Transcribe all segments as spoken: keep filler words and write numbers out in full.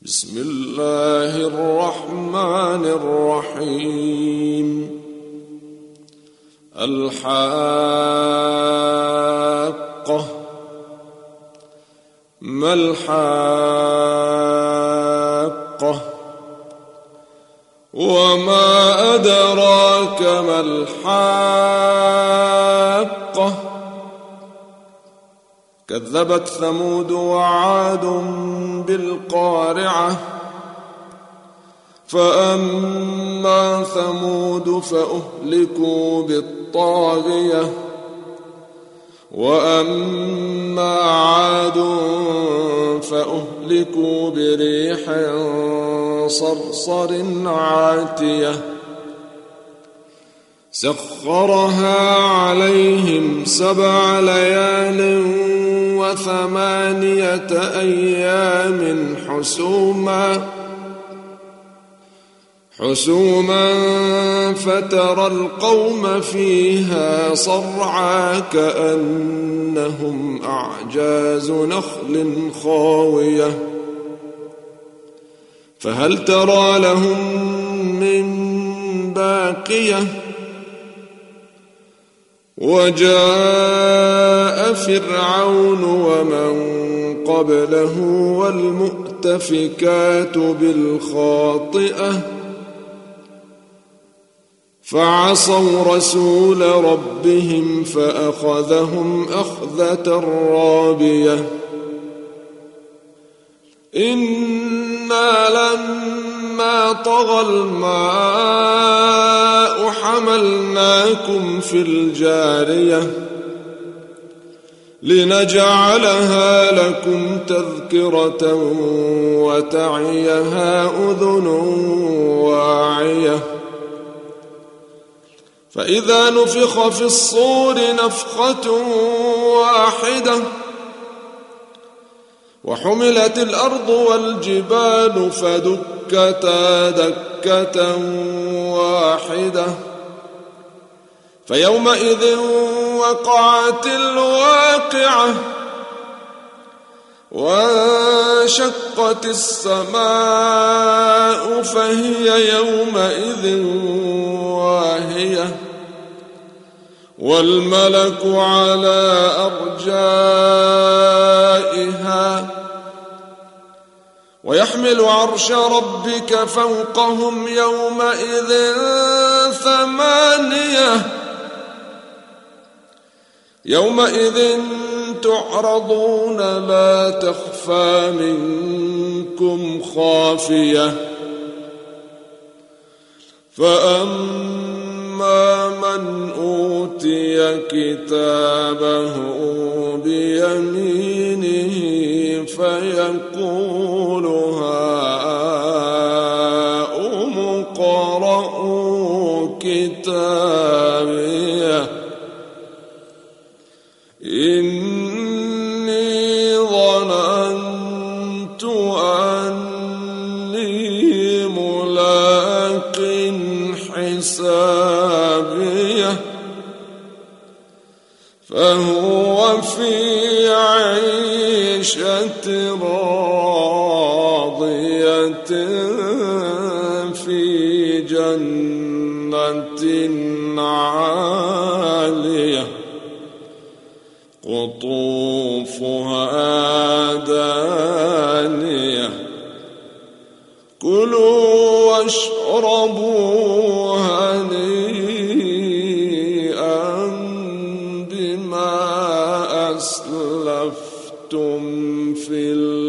بسم الله الرحمن الرحيم. الحاقة. ما الحاقة؟ وما أدراك ما الحاقة؟ كذبت ثمود وعاد بالقارعة. فأما ثمود فأهلكوا بالطاغية، وأما عاد فأهلكوا بريح صرصر عاتية سخرها عليهم سبع ليال وثمانية أيام حسوما حسوما فترى القوم فيها صرعى كأنهم أعجاز نخل خاوية فهل ترى لهم من باقية؟ وجاء فرعون ومن قبله والمؤتفكات بالخاطئة فعصوا رسول ربهم فأخذهم أخذة رابية. إنا لما طغى الماء حملناكم في الجارية لنجعلها لكم تذكرة وتعيها أذن واعية. فإذا نفخ في الصور نفخة واحدة وحملت الأرض والجبال فدكتا دكة واحدة فيومئذ وقعت الواقعة وانشقت السماء فهي يومئذ واهية والملك على أرجائها ويحمل عرش ربك فوقهم يومئذ ثمانية يومئذ تعرضون لا تخفى منكم خافية. فأما من أوتي كتابه بيمينه فيقول هاؤم اقرءوا كتابيه إني ظننت أني ملاق حسابيه فهو في عيشة راضية في جنة عالية قطوفها دانية كلوا واشربوا هنيئا بما أسلفتم في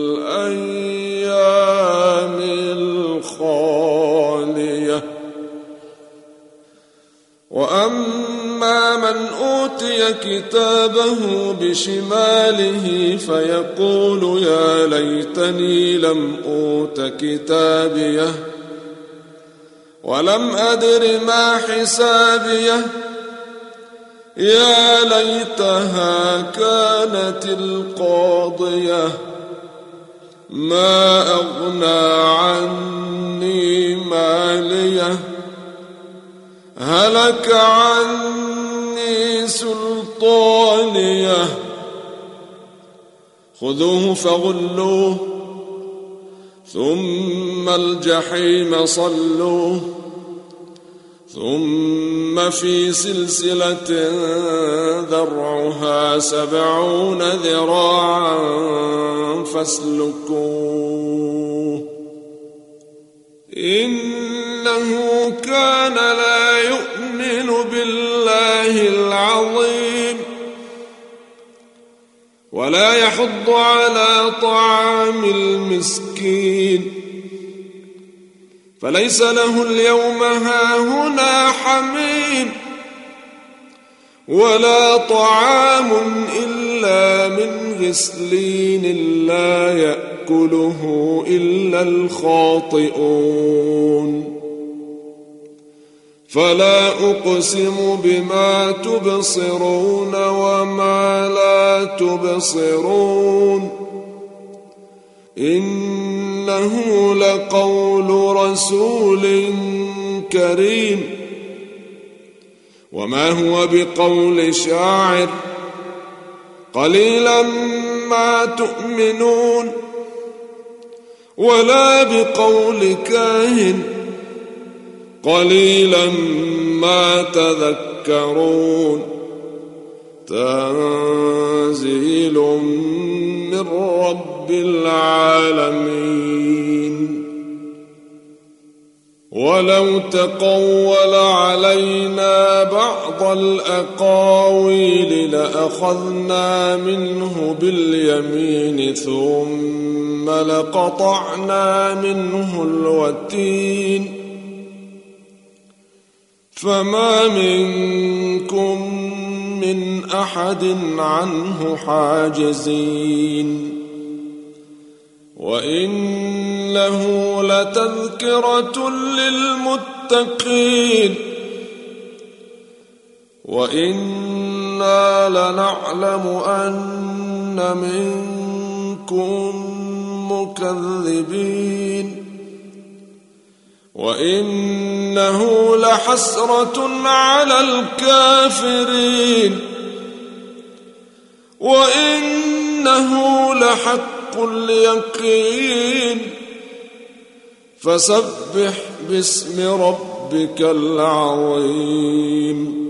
الأيام الخالية. وأما من أوتي كتابه بشماله فيقول يا ليتني لم أوت كتابيه ولم أدر ما حسابيه يا ليتها كانت القاضية ما أغنى عني ماليه هلك عني سلطانيه خذوه فغلوه ثم الجحيم صلوه ثم في سلسلة ذرعها سبعون ذراعا فاسلكوه إنه كان لا يؤمن بالله العظيم ولا يحض على طعام المسكين فليس له اليوم هاهنا حميم ولا طعام إلا من غسلين لا يأكله إلا الخاطئون فلا أقسم بما تبصرون وما لا تبصرون إنه لقول رسول كريم وما هو بقول شاعر قليلا ما تؤمنون ولا بقول كاهن قليلا ما تذكرون تنزيل من رب العالمين ولو تقول علينا بعض الأقاويل لأخذنا منه باليمين ثم لقطعنا منه الوتين فما منكم من أحد عنه حاجزين وإنه لتذكرة للمتقين وإنا لنعلم أن منكم مكذبين وإنه لحسرة على الكافرين وإنه لحق اليقين فسبح باسم ربك العظيم